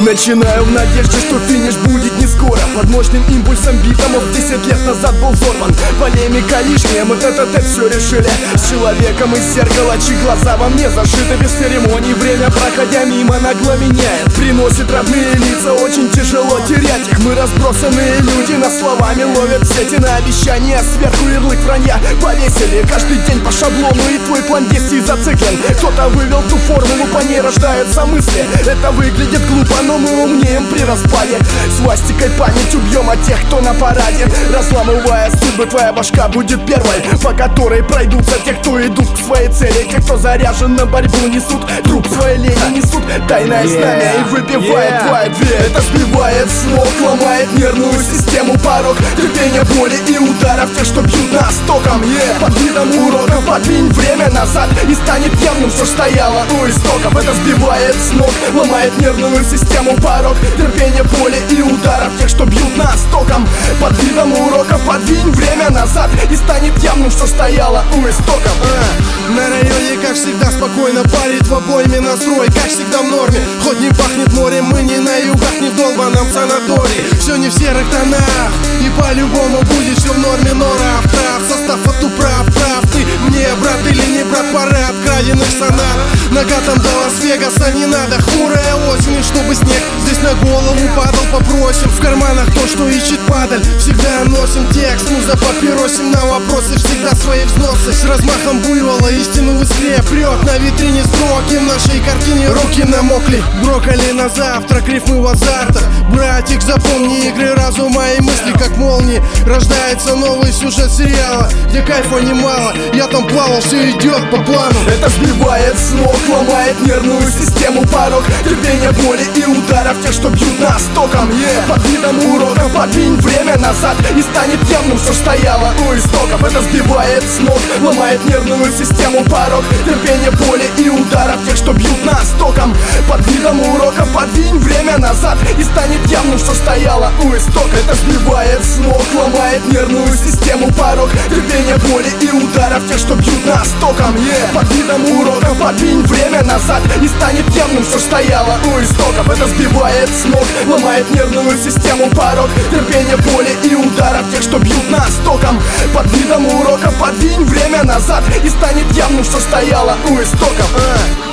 Начинаю в надежде, что финиш будет не скоро. Под мощным импульсом битомов 10 лет назад был взорван. Полемика лишняя, мы тет-а-тет все решили. С человеком из зеркала, чьи глаза во мне зашиты. Без церемоний, время, проходя мимо, нагло меняет. Приносит родные лица, очень тяжело терять их. Мы разбросанные люди, нас словами ловят сети. На обещания сверху ярлык вранья повесили. Каждый день по шаблону, и твой план действий зациклен. Кто-то вывел ту формулу, по ней рождаются мысли. Это выглядит глупо, но мы умнеем при распаде. Свастикой память убьем от тех, кто на параде. Разламывая судьбы, твоя башка будет первой, по которой пройдутся те, кто идут к своей цели. Те, кто заряжен на борьбу, несут труп своей лени, несут тайное знамя и выбивает твою дверь. Это сбивает с ног, ломает нервную систему, порог терпения, боли и ударов тех, что бьют нас током. Под видом уроков подвинь время назад, и станет явным, что стояло у истоков. Это сбивает с ног, ломает нервную систему, порог терпения, боли и ударов тех, что бьют нас током. Под видом уроков подвинь время назад, и станет явным, что стояло у истоков. На районе, как всегда, спокойно парит в обойме настрой, как всегда в норме. Хоть не пахнет морем, мы не на югах, не в долбаном санатории. Все не в серых тонах, и по-любому будет все в норме, но прав, состав от прав, ты мне брат или не брат, пора от краденных сонат. Накатом до Лас-Вегаса не надо, хмурая осень, и чтобы снег здесь на голову падал, попросим. В карманах то, что ищет падаль, всегда носим текст, муза папиросим на вопросы, всегда свои взносы. С размахом буйвола истину в искре прет, на витрине строки в нашей картине руки намокли. Брокколи на завтрак, рифмы в азартах. Братик, запомни игры разума и мысли, как молнии. Рождается новый сюжет сериала, где кайфа немало. Я там плавал, все идет по плану. Это сбивает с ног, ломает нервную систему, порог терпения, боли и ударов тех, что бьют нас током. Под видом уроков подвинь время назад, и станет явным, что стояло у истоков. Это сбивает с ног, ломает нервную систему, порог терпения, боли и ударов тех, что бьют нас током. Под видом уроков подвинь время назад, и станет явным, что стояло у истока. Это сбивает с ног, ломает нервную систему, порог терпения, боли и ударов тех, что бьют нас током. Под видом уроков подвинь время назад, и станет явным, что стояло у истоков. Это сбивает с ног, ломает нервную систему, порог терпения, боли и ударов тех, что бьют нас током. Под видом уроков подвинь время назад, и станет явным, что стояло у истоков.